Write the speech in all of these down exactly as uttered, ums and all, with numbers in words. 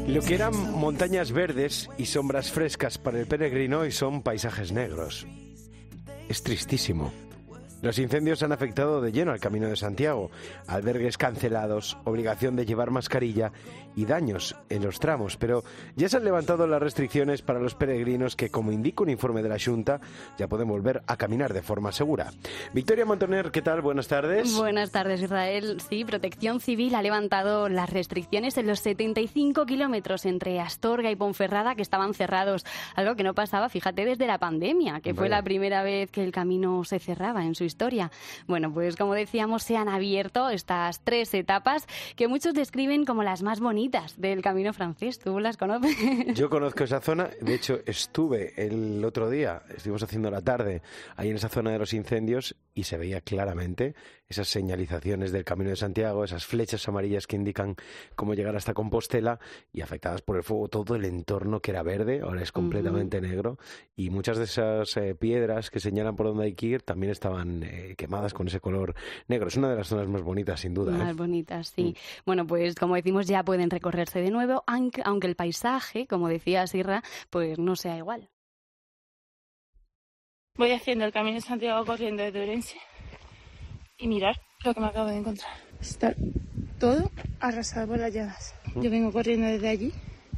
Lo que eran montañas verdes y sombras frescas para el peregrino hoy son paisajes negros. Es tristísimo. Los incendios han afectado de lleno al Camino de Santiago. Albergues cancelados, obligación de llevar mascarilla y daños en los tramos. Pero ya se han levantado las restricciones para los peregrinos que, como indica un informe de la Xunta, ya pueden volver a caminar de forma segura. Victoria Montoner, ¿qué tal? Buenas tardes. Buenas tardes, Israel. Sí, Protección Civil ha levantado las restricciones en los setenta y cinco kilómetros entre Astorga y Ponferrada que estaban cerrados. Algo que no pasaba, fíjate, desde la pandemia, que fue Vaya. la primera vez que el camino se cerraba en su historia. Bueno, pues como decíamos, se han abierto estas tres etapas que muchos describen como las más bonitas del Camino francés. ¿Tú las conoces? Yo conozco esa zona, de hecho estuve el otro día, estuvimos haciendo la tarde ahí en esa zona de los incendios y se veía claramente esas señalizaciones del Camino de Santiago, esas flechas amarillas que indican cómo llegar hasta Compostela y afectadas por el fuego todo el entorno que era verde, ahora es completamente uh-huh. negro y muchas de esas eh, piedras que señalan por dónde hay que ir también estaban eh, quemadas con ese color negro. Es una de las zonas más bonitas, sin duda. Más ¿eh? bonitas, sí. Mm. Bueno, pues como decimos, ya pueden recorrerse de nuevo, aunque, aunque el paisaje, como decía Sirra, pues no sea igual. Voy haciendo el Camino de Santiago corriendo desde Orense y mirar lo que me acabo de encontrar. Está todo arrasado por las llamas. Yo vengo corriendo desde allí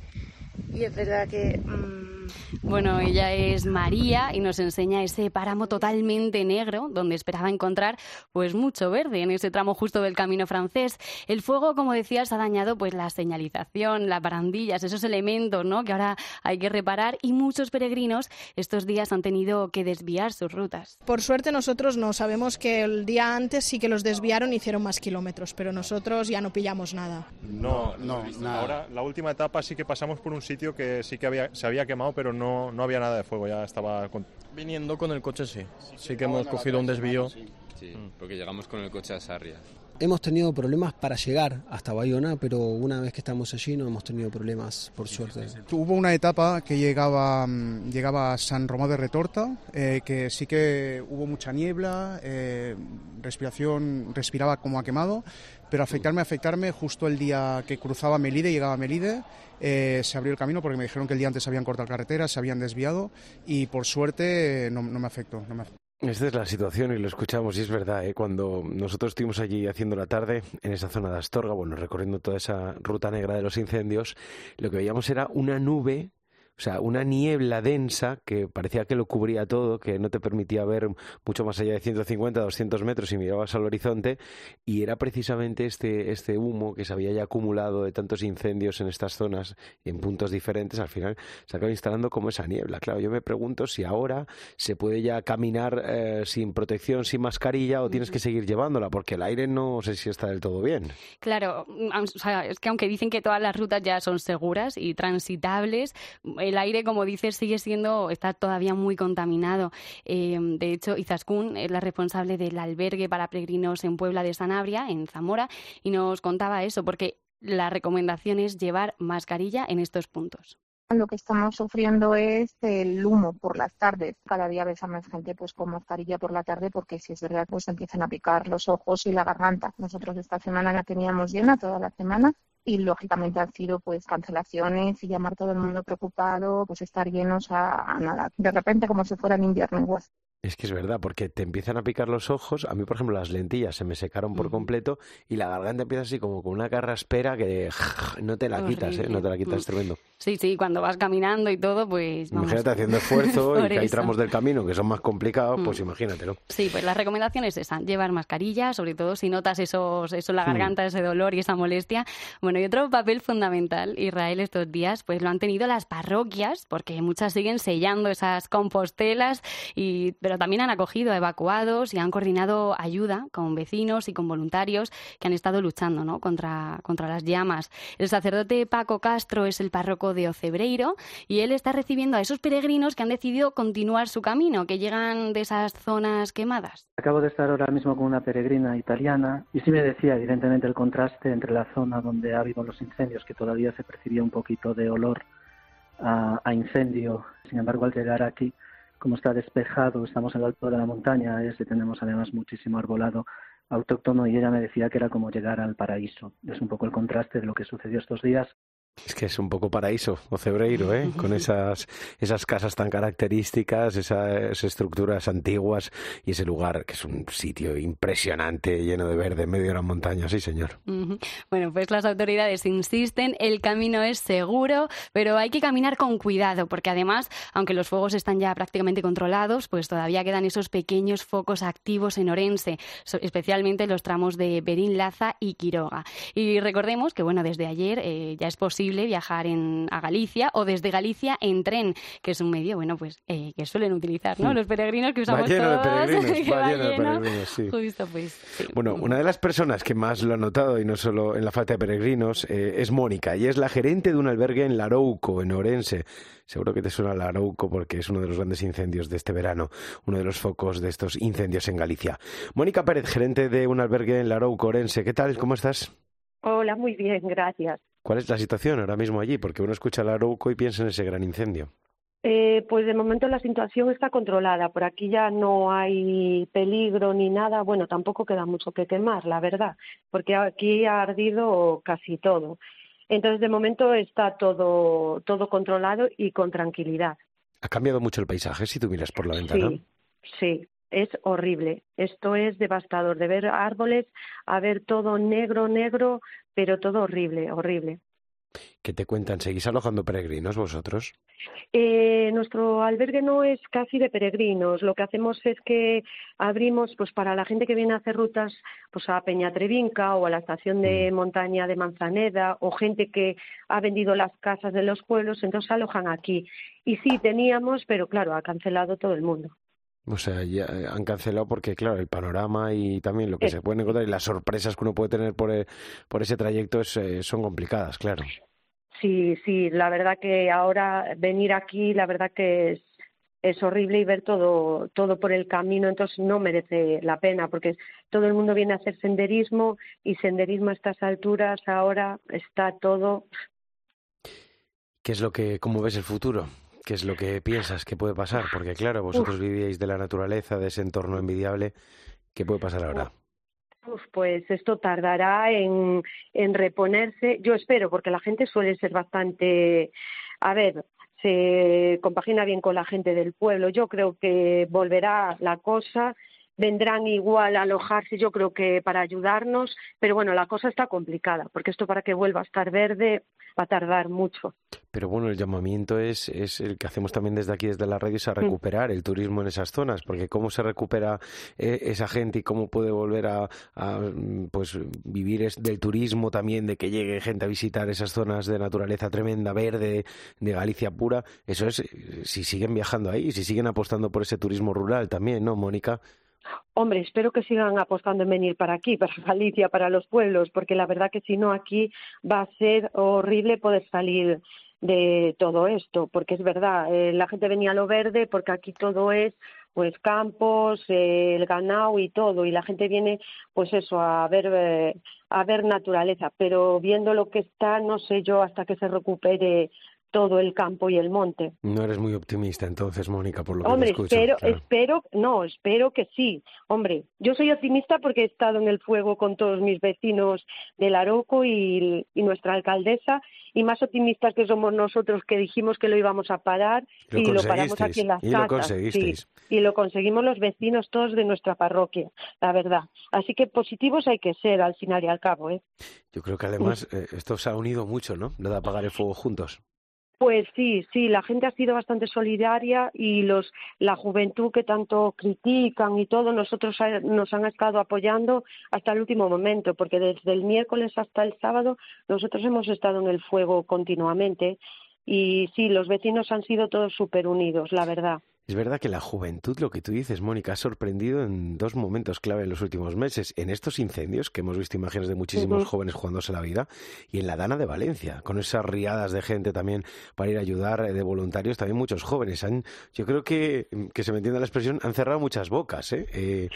y es verdad que... Mmm, Bueno, ella es María y nos enseña ese páramo totalmente negro donde esperaba encontrar pues mucho verde en ese tramo justo del Camino francés. El fuego, como decías, ha dañado pues la señalización, las barandillas, esos elementos, ¿no?, que ahora hay que reparar y muchos peregrinos estos días han tenido que desviar sus rutas. Por suerte nosotros no, sabemos que el día antes sí que los desviaron y hicieron más kilómetros, pero nosotros ya no pillamos nada. No, no, nada. Ahora, la última etapa sí que pasamos por un sitio que sí que había, se había quemado, pero no, no había nada de fuego, ya estaba... Con... Viniendo con el coche sí, sí que hemos cogido un desvío. Sí, porque llegamos con el coche a Sarria. Hemos tenido problemas para llegar hasta Bayona, pero una vez que estamos allí no hemos tenido problemas, por suerte. Hubo una etapa que llegaba, llegaba a San Román de Retorta, eh, que sí que hubo mucha niebla, eh, respiración, respiraba como a quemado, pero afectarme, afectarme, justo el día que cruzaba Melide, llegaba a Melide, eh, se abrió el camino porque me dijeron que el día antes habían cortado carretera, se habían desviado y por suerte no, no me afectó, no me afectó. Esta es la situación y lo escuchamos y es verdad, ¿eh? Cuando nosotros estuvimos allí haciendo la tarde en esa zona de Astorga, bueno, recorriendo toda esa ruta negra de los incendios, lo que veíamos era una nube, o sea, una niebla densa que parecía que lo cubría todo, que no te permitía ver mucho más allá de ciento cincuenta, doscientos metros y mirabas al horizonte, y era precisamente este, este humo que se había ya acumulado de tantos incendios en estas zonas y en puntos diferentes, al final se acaba instalando como esa niebla. Claro, yo me pregunto si ahora se puede ya caminar eh, sin protección, sin mascarilla, o tienes que seguir llevándola, porque el aire no sé si está del todo bien. Claro, o sea, es que aunque dicen que todas las rutas ya son seguras y transitables, el aire, como dices, sigue siendo, está todavía muy contaminado. Eh, de hecho, Izaskun es la responsable del albergue para peregrinos en Puebla de Sanabria, en Zamora, y nos contaba eso, porque la recomendación es llevar mascarilla en estos puntos. Lo que estamos sufriendo es el humo por las tardes. Cada día ves a más gente pues con mascarilla por la tarde porque si es verdad pues empiezan a picar los ojos y la garganta. Nosotros esta semana la teníamos llena toda la semana y lógicamente han sido pues cancelaciones y llamar todo el mundo preocupado, pues estar llenos a, a nada. De repente como si fuera en invierno igual. Es que es verdad, porque te empiezan a picar los ojos. A mí, por ejemplo, las lentillas se me secaron por completo y la garganta empieza así como con una carraspera que no te la quitas, ¿eh? No te la quitas, es tremendo. Sí, sí, cuando vas caminando y todo, pues... Vamos. Imagínate haciendo esfuerzo y que hay tramos del camino que son más complicados, pues imagínatelo. Sí, pues la recomendación es esa, llevar mascarilla, sobre todo si notas esos, eso en la garganta, ese dolor y esa molestia. Bueno, y otro papel fundamental, Israel, estos días, pues lo han tenido las parroquias, porque muchas siguen sellando esas compostelas, y pero también han acogido a evacuados y han coordinado ayuda con vecinos y con voluntarios que han estado luchando, ¿no?, contra, contra las llamas. El sacerdote Paco Castro es el párroco de Ocebreiro y él está recibiendo a esos peregrinos que han decidido continuar su camino, que llegan de esas zonas quemadas. Acabo de estar ahora mismo con una peregrina italiana y sí me decía evidentemente el contraste entre la zona donde ha habido los incendios, que todavía se percibía un poquito de olor a, a incendio. Sin embargo, al llegar aquí, como está despejado, estamos en el alto de la montaña, es, y tenemos además muchísimo arbolado autóctono, y ella me decía que era como llegar al paraíso. Es un poco el contraste de lo que sucedió estos días. Es que es un poco paraíso, Ocebreiro, ¿eh? Con esas, esas casas tan características, esas estructuras antiguas y ese lugar que es un sitio impresionante, lleno de verde, en medio de las montañas, sí señor. Uh-huh. Bueno, pues las autoridades insisten, el camino es seguro, pero hay que caminar con cuidado, porque además, aunque los fuegos están ya prácticamente controlados, pues todavía quedan esos pequeños focos activos en Orense, especialmente los tramos de Berín Laza y Quiroga. Y recordemos que, bueno, desde ayer eh, ya es posible viajar en, a Galicia o desde Galicia en tren, que es un medio, bueno, pues eh, que suelen utilizar, ¿no? Los peregrinos que usamos va lleno todos. De peregrinos, va va lleno de lleno. peregrinos, sí. Justo, pues, sí. Bueno, una de las personas que más lo ha notado, y no solo en la falta de peregrinos, eh, es Mónica, y es la gerente de un albergue en Larouco, en Orense. Seguro que te suena Larouco porque es uno de los grandes incendios de este verano, uno de los focos de estos incendios en Galicia. Mónica Pérez, gerente de un albergue en Larouco, Orense. ¿Qué tal? ¿Cómo estás? Hola, muy bien, gracias. ¿Cuál es la situación ahora mismo allí? Porque uno escucha Larouco y piensa en ese gran incendio. Eh, pues de momento la situación está controlada. Por aquí ya no hay peligro ni nada. Bueno, tampoco queda mucho que quemar, la verdad, porque aquí ha ardido casi todo. Entonces, de momento está todo, todo controlado y con tranquilidad. ¿Ha cambiado mucho el paisaje si tú miras por la ventana? Sí, sí. Es horrible. Esto es devastador. De ver árboles a ver todo negro, negro, pero todo horrible, horrible. ¿Qué te cuentan? ¿Seguís alojando peregrinos vosotros? Eh, nuestro albergue no es casi de peregrinos. Lo que hacemos es que abrimos, pues para la gente que viene a hacer rutas, pues a Peñatrevinca o a la estación de montaña de Manzaneda, o gente que ha vendido las casas de los pueblos, entonces alojan aquí. Y sí, teníamos, pero claro, ha cancelado todo el mundo. O sea, ya han cancelado porque, claro, el panorama y también lo que eh, se pueden encontrar y las sorpresas que uno puede tener por, el, por ese trayecto es, eh, son complicadas, claro. Sí, sí, la verdad que ahora venir aquí, la verdad que es, es horrible y ver todo, todo por el camino, entonces no merece la pena porque todo el mundo viene a hacer senderismo y senderismo a estas alturas ahora está todo. ¿Qué es lo que, cómo ves el futuro? ¿Qué es lo que piensas que puede pasar? Porque claro, vosotros Uf. vivíais de la naturaleza, de ese entorno envidiable. ¿Qué puede pasar ahora? Uf, pues esto tardará en, en reponerse. Yo espero, porque la gente suele ser bastante... A ver, se compagina bien con la gente del pueblo. Yo creo que volverá la cosa. Vendrán igual a alojarse, yo creo que para ayudarnos. Pero bueno, la cosa está complicada, porque esto para que vuelva a estar verde va a tardar mucho. Pero bueno, el llamamiento es, es el que hacemos también desde aquí, desde la radio, es a recuperar el turismo en esas zonas, porque cómo se recupera eh, esa gente y cómo puede volver a, a pues vivir es del turismo también, de que llegue gente a visitar esas zonas de naturaleza tremenda, verde, de Galicia pura. Eso es, si siguen viajando ahí, si siguen apostando por ese turismo rural también, ¿no, Mónica? Hombre, espero que sigan apostando en venir para aquí, para Galicia, para los pueblos, porque la verdad que si no aquí va a ser horrible poder salir de todo esto, porque es verdad, eh, la gente venía a lo verde porque aquí todo es pues campos, eh, el ganado y todo, y la gente viene pues eso, a ver eh, a ver naturaleza, pero viendo lo que está, no sé yo hasta que se recupere todo el campo y el monte. No eres muy optimista entonces, Mónica, por lo que Hombre, te escucho. espero, Claro. espero, no, espero que sí. Hombre, yo soy optimista porque he estado en el fuego con todos mis vecinos de Larouco y, y nuestra alcaldesa, y más optimistas que somos nosotros que dijimos que lo íbamos a parar Lo y lo paramos aquí en las y casas. lo conseguisteis. Sí, y lo conseguimos los vecinos todos de nuestra parroquia, la verdad. Así que positivos hay que ser al final y al cabo, ¿eh? Yo creo que además eh, esto se ha unido mucho, ¿no? Lo de apagar el fuego juntos. Pues sí, sí, la gente ha sido bastante solidaria y los la juventud que tanto critican y todo, nosotros ha, nos han estado apoyando hasta el último momento, porque desde el miércoles hasta el sábado nosotros hemos estado en el fuego continuamente y sí, los vecinos han sido todos súper unidos, la verdad. Es verdad que la juventud, lo que tú dices, Mónica, ha sorprendido en dos momentos clave en los últimos meses. En estos incendios, que hemos visto imágenes de muchísimos uh-huh. jóvenes jugándose la vida, y en la Dana de Valencia, con esas riadas de gente también para ir a ayudar, de voluntarios, también muchos jóvenes. Han, yo creo que, que se me entienda la expresión, han cerrado muchas bocas ¿eh? Eh,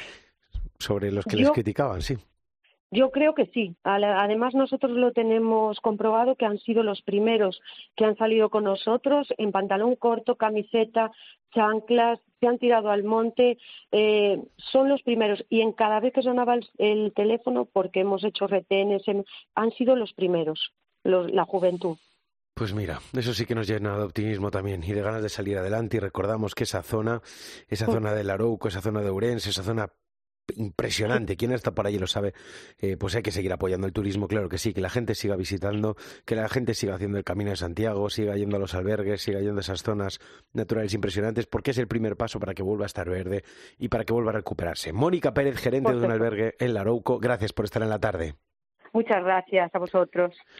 sobre los que yo... les criticaban, sí. Yo creo que sí. Además, nosotros lo tenemos comprobado que han sido los primeros que han salido con nosotros en pantalón corto, camiseta, chanclas, se han tirado al monte. Eh, son los primeros. Y en cada vez que sonaba el, el teléfono, porque hemos hecho retenes, en, han sido los primeros, los, la juventud. Pues mira, eso sí que nos llena de optimismo también y de ganas de salir adelante, y recordamos que esa zona, esa zona del Arouco, esa zona de Ourense, esa zona impresionante, quien está por allí lo sabe, eh, pues hay que seguir apoyando el turismo, claro que sí, que la gente siga visitando, que la gente siga haciendo el Camino de Santiago, siga yendo a los albergues, siga yendo a esas zonas naturales impresionantes, porque es el primer paso para que vuelva a estar verde y para que vuelva a recuperarse. Mónica Pérez, gerente de un albergue en el Arouco, gracias por estar en la tarde. Muchas gracias a vosotros.